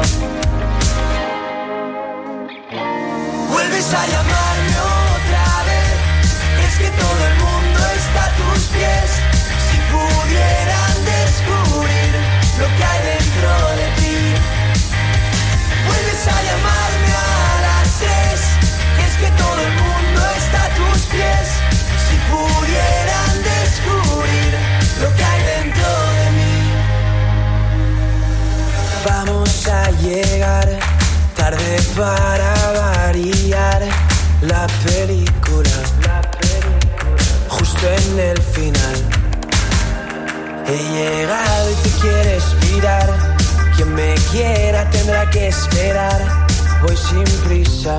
Vuelves a llamarme otra vez. Es que todo el mundo está a tus pies. Si pudieran descubrir lo que hay dentro de ti. Vuelves a llamarme a las tres. Es que todo el mundo está a tus pies. Si pudieran descubrir lo que hay dentro de mí. Vamos a llegar tarde para variar la película, la película, justo en el final. He llegado y te quieres mirar. Quien me quiera tendrá que esperar. Voy sin prisa,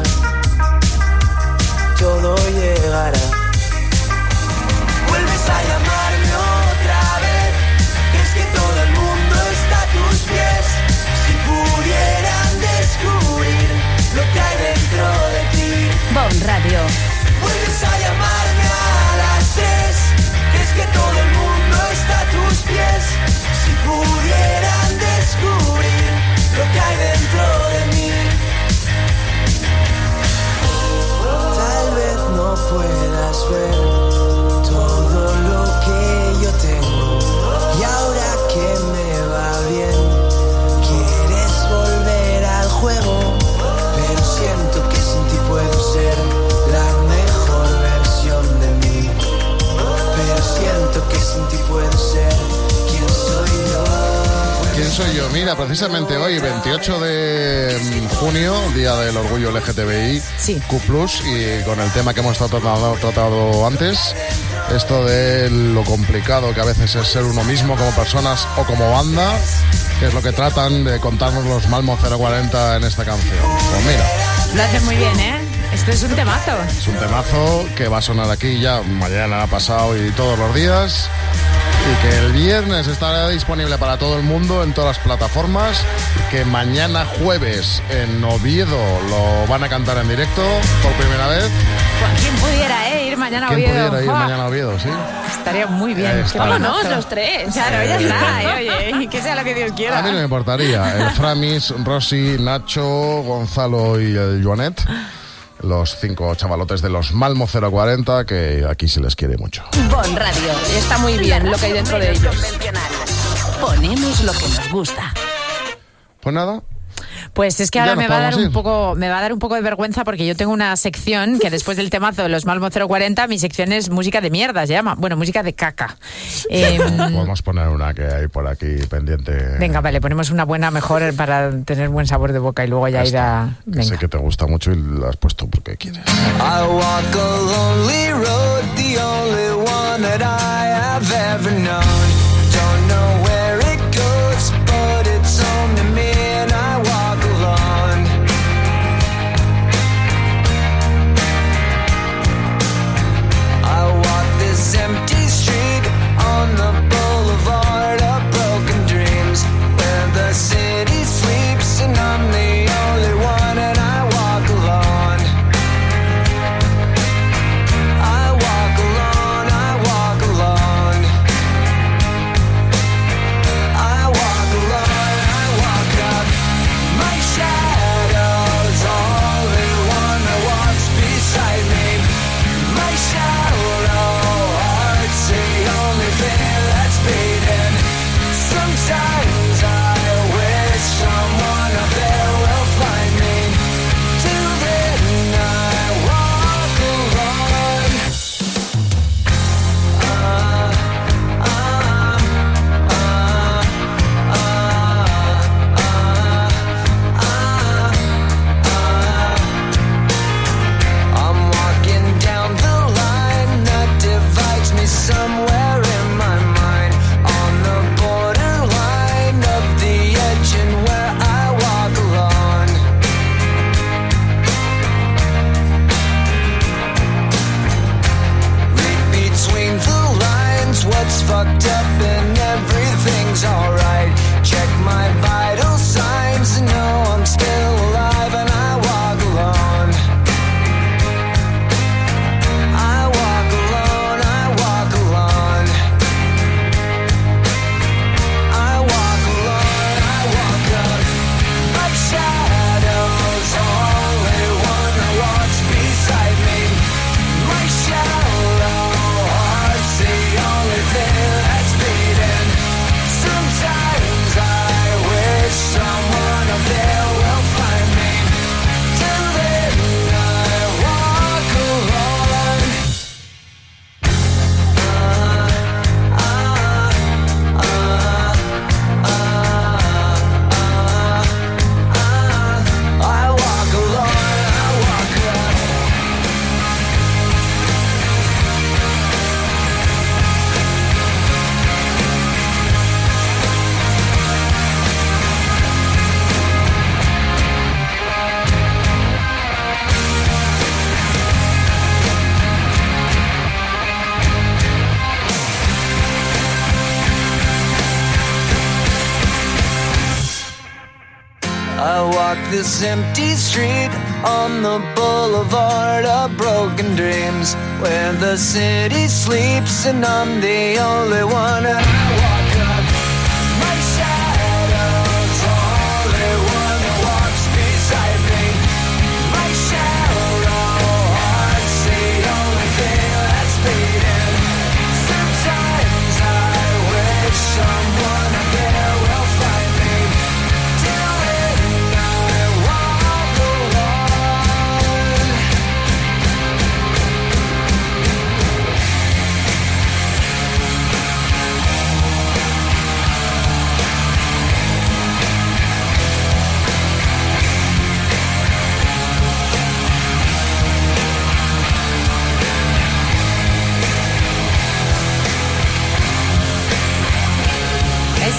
todo llegará. Vuelves a llamarme otra vez. ¿Crees que todo el mundo está a tus pies? Si pudieran descubrir lo que hay dentro de ti. Bomb Radio. Vuelves a llamarme a las tres. ¿Crees que todo el mundo está a tus pies? Si pudieran descubrir lo que hay dentro de mí. Tal vez no puedas soy yo? Mira, precisamente hoy, veintiocho de junio, Día del Orgullo L G T B I, sí. Q plus, y con el tema que hemos tratado, tratado antes, esto de lo complicado que a veces es ser uno mismo como personas o como banda, que es lo que tratan de contarnos los Malmo cero cuarenta en esta canción. Pues mira. Lo hacen muy bien, ¿eh? Esto es un temazo. Es un temazo que va a sonar aquí ya mañana, pasado y todos los días. Y que el viernes estará disponible para todo el mundo en todas las plataformas. Que mañana jueves en Oviedo lo van a cantar en directo por primera vez. ¿Quién pudiera eh, ir mañana a ¿Quién Oviedo? pudiera ir ¡Oh! mañana a Oviedo, sí? Estaría muy bien. Está. Vámonos los tres. Claro, ya está. Eh, oye, que sea lo que Dios quiera. A mí no me importaría. El Framis, Rosy, Nacho, Gonzalo y el Joanet. Los cinco chavalotes de los Malmo cero cuarenta, que aquí se les quiere mucho. Bon Radio. Está muy bien lo que hay dentro de ellos. Ponemos lo que nos gusta. Pues nada. Pues es que ahora Ya me nos va a dar podemos un ir. poco, me va a dar un poco de vergüenza porque yo tengo una sección que después del temazo de los Malmo cero cuarenta, mi sección es música de mierda, se llama. Bueno, música de caca. Eh, Podemos poner una que hay por aquí pendiente. venga, vale, ponemos una buena mejor para tener buen sabor de boca y luego ya ir a... Que sé que te gusta mucho y la has puesto porque quieres. I walk a lonely road, the only one that I have ever known. Don't know where it goes, but it's home to me and I walk alone. I walk this empty street on the boulevard of broken dreams, where the city sleeps and I'm the only one and I walk alone. I walk alone, I walk alone. I walk alone, I walk up. My shadow's only one that walks beside me. My shallow heart's the only thing that's beating. Sometimes I wish someone up there will find me. Till then I walk alone. I'm walking down the line that divides me somewhere in my mind, on the borderline of the edge and where I walk alone. Read between the lines what's fucked up and everything's alright. Check my vital signs and know I'm still alive and I walk alone. I walk alone, I walk alone. I walk alone, I walk up. My shadow's only one that walks beside me. My shallow heart's the only thing that's beating. Sometimes I wish someone up there will find me. Till then I walk alone. I walk alone, I walk alone. I walk this empty street on the boulevard of broken dreams, where the city sleeps and I'm the only one. And I walk up. My shadow's only one that walks beside me. My shallow heart's the only thing that's beating. Sometimes I wish someone up there will find me. Till then I walk alone.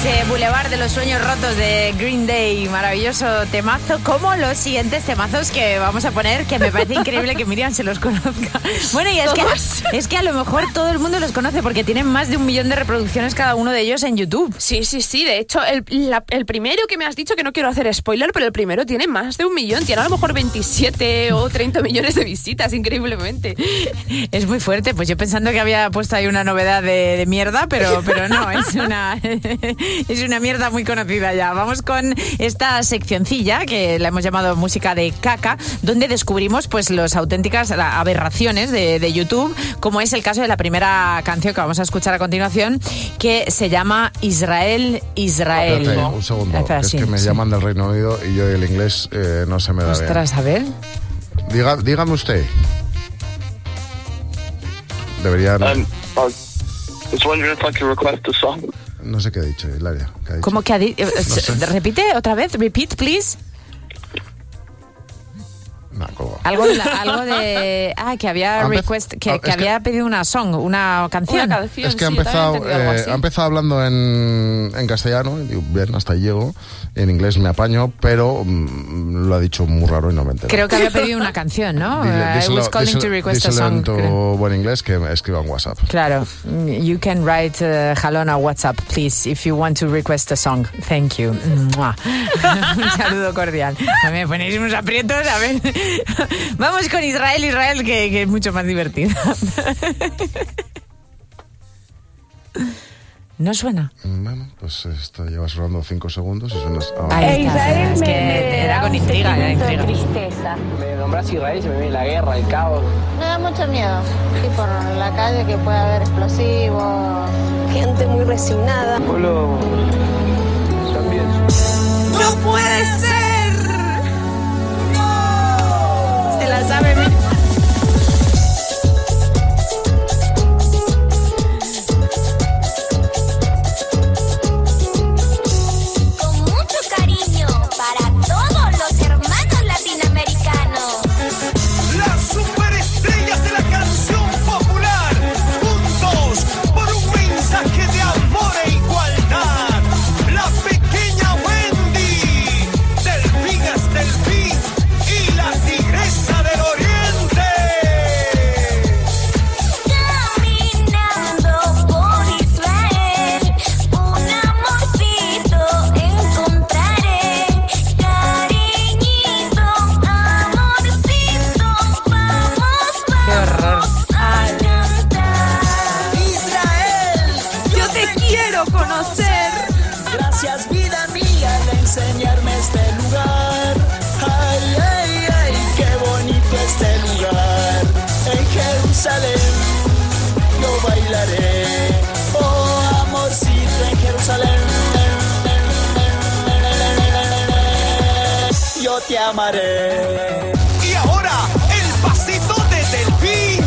eh, Boulevard de los Sueños Rotos de Green Day, maravilloso temazo, como los siguientes temazos que vamos a poner, que me parece increíble que Miriam se los conozca. Bueno, y es que, es que a lo mejor todo el mundo los conoce porque tienen más de un millón de reproducciones cada uno de ellos en YouTube. Sí, sí, sí, de hecho, el, la, el primero que me has dicho, que no quiero hacer spoiler, pero el primero tiene más de un millón, tiene a lo mejor veintisiete o treinta millones de visitas, increíblemente. Es muy fuerte, pues yo pensando que había puesto ahí una novedad de, de mierda, pero, pero no, es una, es una mierda muy conocida ya. Vamos con esta seccioncilla que la hemos llamado Música de Caca, donde descubrimos pues las auténticas aberraciones de, de YouTube, como es el caso de la primera canción que vamos a escuchar a continuación, que se llama Israel, Israel. Espérate, un segundo, Espera, es sí, que me sí. llaman del Reino Unido y yo el inglés eh, no se me da Ostras, bien. a ver. Diga, dígame usted. Debería... Um, I was wondering if I could request a song. No sé qué ha dicho, Hilaria. ¿Qué ha dicho? ¿Cómo que ha dicho? No sé. Repite otra vez, repeat, please. No, ¿cómo? Algo de, la- algo de ah, que había Ha empe- request, que, ah, que es que- había pedido una song, una canción. Una canción, Es que ha sí, yo también empezado, entendí algo eh, así. ha empezado hablando en, en castellano, y digo, bien, hasta ahí llego. En inglés me apaño, pero mm, lo ha dicho muy raro y no me entero. Creo que había pedido una canción, ¿no? Dile- I díselo- was calling díselo- to request a díselo song. en tu creo. buen inglés que me escriba en WhatsApp. Claro, you can write uh, Jalona WhatsApp, please, if you want to request a song. Thank you. Mua. Un saludo cordial. Me ponéis unos aprietos, a ver. Vamos con Israel, Israel, que, que es mucho más divertido. ¿No suena? Bueno, pues esto lleva sonando cinco segundos y suena... ah, Ahí está. Es que era con intriga, era intriga. Tristeza. Me nombras Israel y se me viene la guerra, el caos. Me da mucho miedo. Y por la calle que puede haber explosivos. Gente muy resignada. Hola. También. ¡No puede ser! ¡No! Se la sabe bien. Con mucho cariño para todos los hermanos latinoamericanos. Las superestrellas de la canción popular, juntos por un mensaje de amor e igualdad. La pequeña Wendy, Delfín es Delfín y la tigresa del oriente. Caminando por Israel, un amorcito encontraré. Cariñito, amorcito, vamos, vamos a cantar. Israel, Yo te quiero conocer. gracias vida mía de enseñarme este lugar. Ay, ay, ay, qué bonito este lugar. En Jerusalén yo bailaré. Oh, amorcito, en Jerusalén yo te amaré. Y ahora el pasito de Delfín.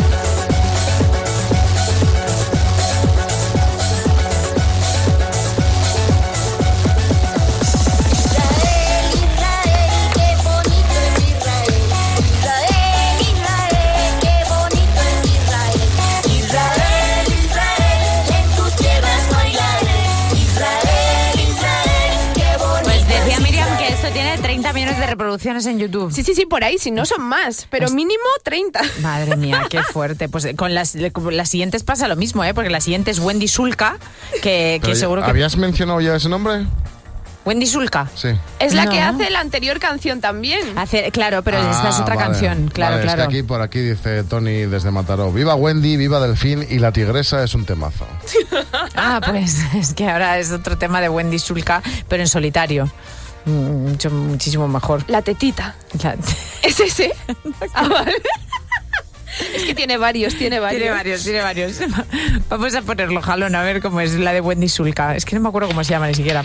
Israel, Israel, qué bonito es Israel. Israel, Israel, qué bonito es Israel. Israel, Israel, en tus tierras bailaré. Israel, Israel, qué bonito. Pues decía es Miriam Israel. que esto tiene treinta millones de reproducciones en YouTube. Sí, sí, sí, por ahí, si no son más, pero mínimo treinta. Madre mía, qué fuerte. Pues con las, con las siguientes pasa lo mismo, ¿eh? Porque la siguiente es Wendy Sulca, que, Pero que ya- seguro que... ¿Habías mencionado ya ese nombre? Wendy Sulca. Sí. Es la No. que hace la anterior canción también. Hace, claro, pero esta es Ah, otra vale. canción. Claro, Vale, claro. Es que aquí, por aquí dice Tony desde Mataró. Viva Wendy, viva Delfín y la tigresa es un temazo. Ah, pues es que ahora es otro tema de Wendy Sulca, pero en solitario. Mm, Mucho, muchísimo mejor. La tetita. La- ¿Es ese? Ah, vale. Es que tiene varios, tiene varios. Tiene varios, tiene varios. Vamos a ponerlo, jalón, a ver cómo es la de Wendy Sulca. Es que no me acuerdo cómo se llama ni siquiera.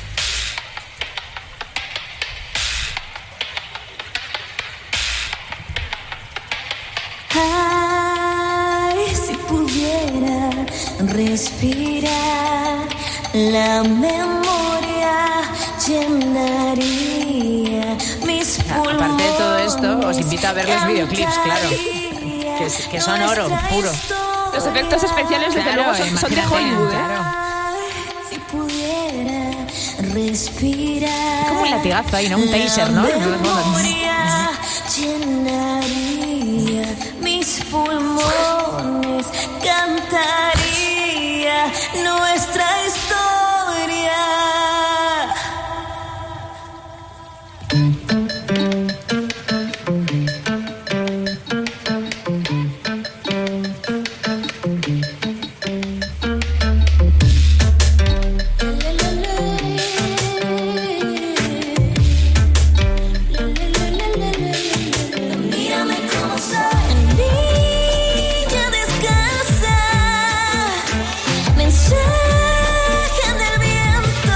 Ay, si pudiera respirar, la memoria llenaría mis pulmones. Aparte de todo esto, os invito a ver los videoclips, claro. Que, es- que son oro puro. Los efectos especiales, desde Claro, luego, son, son de imagínate, Hollywood, ¿eh? claro. pudiera respirar. Como un latigazo ahí, ¿no? Un taser, ¿no? Memoria llenaría mis pulmones, cantaría nuestra historia. Mírame como soy, niña descalza, mensaje del viento.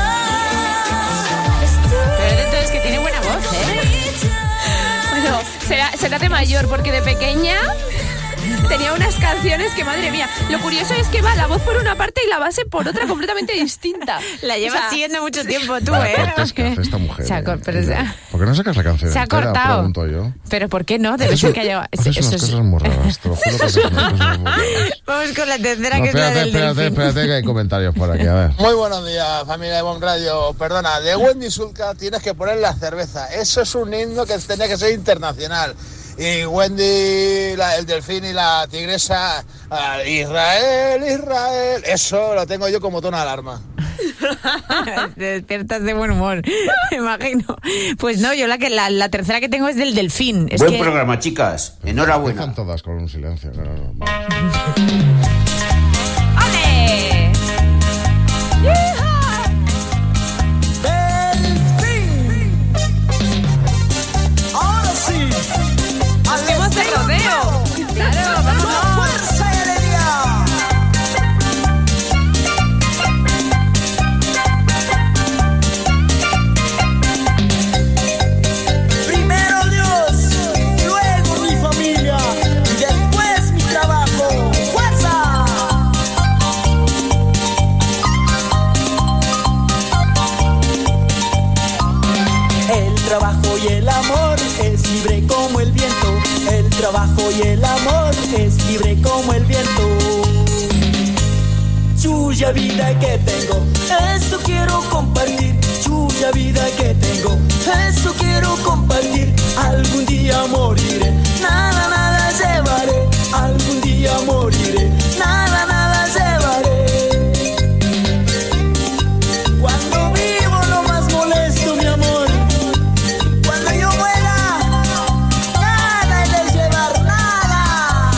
Pero de todo es que tiene buena voz, ¿eh? Bueno, será, será de mayor, porque de pequeña tenía unas canciones que, madre mía, lo curioso es que va la voz por una parte y la base por otra completamente distinta. La llevas O sea, siguiendo mucho tiempo tú, Vaya ¿eh? cortes que hace esta mujer. Se ha eh. cor- pero se ha- ¿Por qué no sacas la canción Se ha entera? cortado. Pregunto yo. Pero ¿por qué no? Debe ser que ha llegado... Haces Eso unas sí. cosas muy raras, te lo juro que haces unas cosas muy raras. Vamos con la tercera, No, que es la espérate, del espérate, delfín. espérate, que hay comentarios por aquí, a ver. Muy buenos días, familia de Bon Radio. Perdona, de Wendy Sulca tienes que poner la cerveza. Eso es un himno que tenía que ser internacional. Y Wendy, la- el delfín y la tigresa, ah, Israel, Israel. Eso lo tengo yo como tono de alarma. Te despiertas de buen humor, me imagino. Pues no, yo la que la, la tercera que tengo es del delfín. Es Buen que... programa, chicas. Enhorabuena. Están todas con un silencio. Claro, normal. ¡Ole! Ahora sí. ¡Hacemos de rodeo! ¡Claro, vámonos! ¡Fuerza y alegría! Primero Dios, luego mi familia y después mi trabajo. ¡Fuerza! El trabajo y el amor es libre como el viento. El trabajo y el amor es libre como el viento. Chuya vida que tengo, eso quiero compartir. Chuya vida que tengo, eso quiero compartir. Algún día moriré, nada, nada llevaré. Algún día moriré, nada, nada llevaré. Cuando vivo no más molesto, mi amor. Cuando yo muera, nada he de llevar, nada.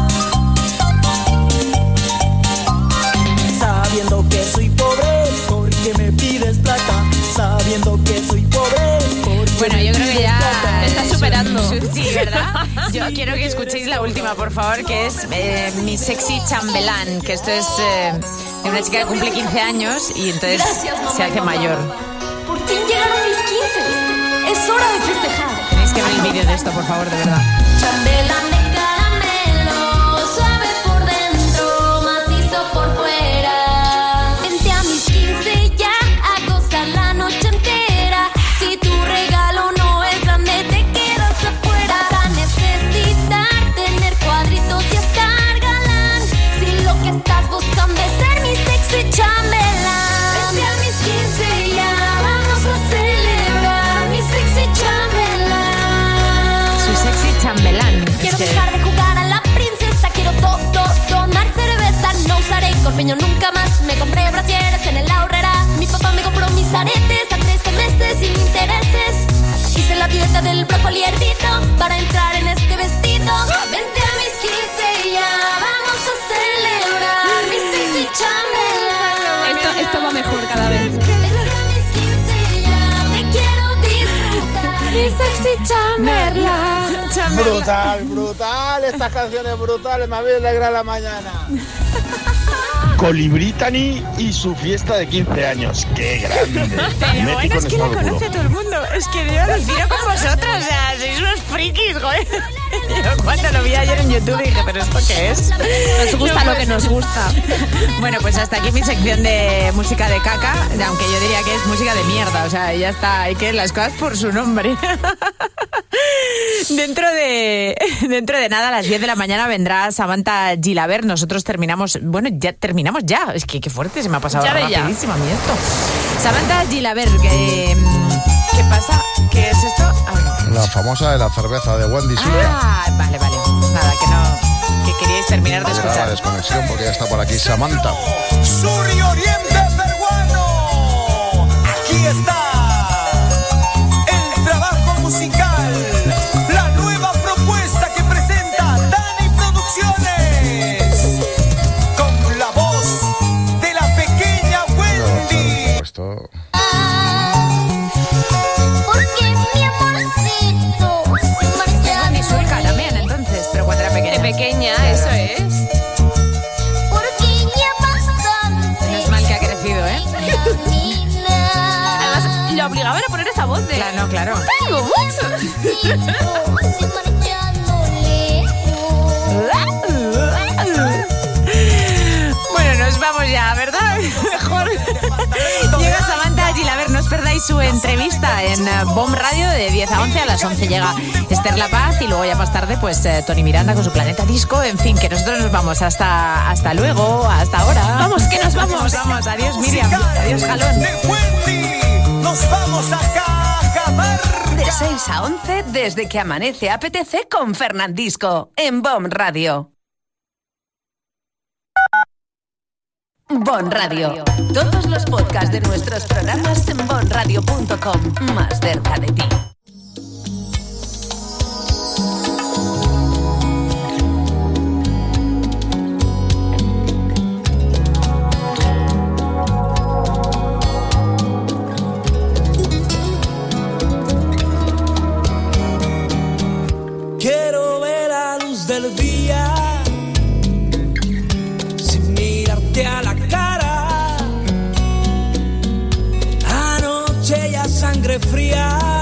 Sabiendo que soy pobre, porque me pides plata. Sabiendo que soy pobre, porque Bueno, yo Yo creo que ya Te estás superando. Sí, ¿verdad? Yo quiero que escuchéis la última, por favor, que es eh, Mi Sexy Chambelán, que esto es eh, de una chica que cumple quince años y entonces Gracias, mamá se hace y papá. mayor. Por fin llegaron mis quince. Es hora de festejar. Tenéis que ver el vídeo de esto, por favor, de verdad. Chambelán de caramelo, suave por dentro, macizo por fuera. Vente a mis quince ya a gozar la noche entera. Si tu regalo no es grande, te quedas afuera. Vas a necesitar tener cuadritos y estar galán. Si lo que estás buscando es ser mi sexy chambelán. Vente a mis quince ya, vamos a celebrar mi sexy chambelán. Su Sexy Chambelán. Quiero Es que- dejar de jugar a la princesa. Quiero do, do, donar cerveza. No usaré corpiño nunca más. Me compré brasieres en el ahorrera. Mi papá me compró mis aretes a trece meses sin intereses. Hice la dieta del brócoli hervido para entrar en este vestido. Vente a mis quince ya, vamos a celebrar mi sexy chambelán. Esto, esto va mejor cada vez. Vente a mis quince ya, te quiero disfrutar mi sexy chambelán. Brutal, brutal. Estas canciones brutales me habéis alegrado la mañana. Colibritani y su fiesta de quince años. ¡Qué grande! Pero México bueno, es en que la estado puro. conoce todo el mundo. Es que yo alucino con vosotros. O sea, sois unos frikis, joder. Yo cuando lo vi ayer en YouTube dije, ¿pero esto qué es? Nos gusta No, lo que pues- nos gusta. Bueno, pues hasta aquí mi sección de música de caca, aunque yo diría que es música de mierda, o sea, ya está, hay que las cosas por su nombre. Dentro de dentro de nada, a las diez de la mañana vendrá Samantha Gilabert. Nosotros terminamos, bueno, ya terminamos ya. Es que qué fuerte, se me ha pasado Ya ve ya. rapidísimo a mí esto. Samantha Gilabert, que, ¿qué pasa? ¿Qué es esto? Ah, La famosa de la cerveza de Wendy Sulca. ah, vale, vale. Nada, que no, que queríais terminar de Llega la escuchar. desconexión porque ya está por aquí Samantha. Sur y Oriente peruano. Aquí está el trabajo musical, la nueva propuesta que presenta Dani Producciones, con la voz de la pequeña Wendy. Esto... Es Wendy Sulca también, entonces, pero cuando era pequeña. De pequeña, eso es. No es mal que ha crecido, ¿eh? Además, le obligaban a poner esa voz de... Claro, no, claro. Tengo mucho. Bueno, nos vamos ya, ¿verdad? Mejor. Llega Samantha Gilabert, no os perdáis su entrevista en eh, Bomb Radio de diez a once. A las once llega Esther La Paz y luego ya más tarde pues eh, Tony Miranda con su Planeta Disco. En fin, que nosotros nos vamos hasta, hasta luego, hasta ahora. Vamos, que nos vamos. Nos vamos, adiós Miriam, adiós Jalón. De Wendy, nos vamos acá a acabar. De seis a once, desde que amanece apetece con Fernandisco, en Bomb Radio. Bon Radio. Todos los podcasts de nuestros programas en bon radio punto com. Más cerca de ti. Quiero ver la luz del día sin mirarte a la cara. Anoche ya sangre fría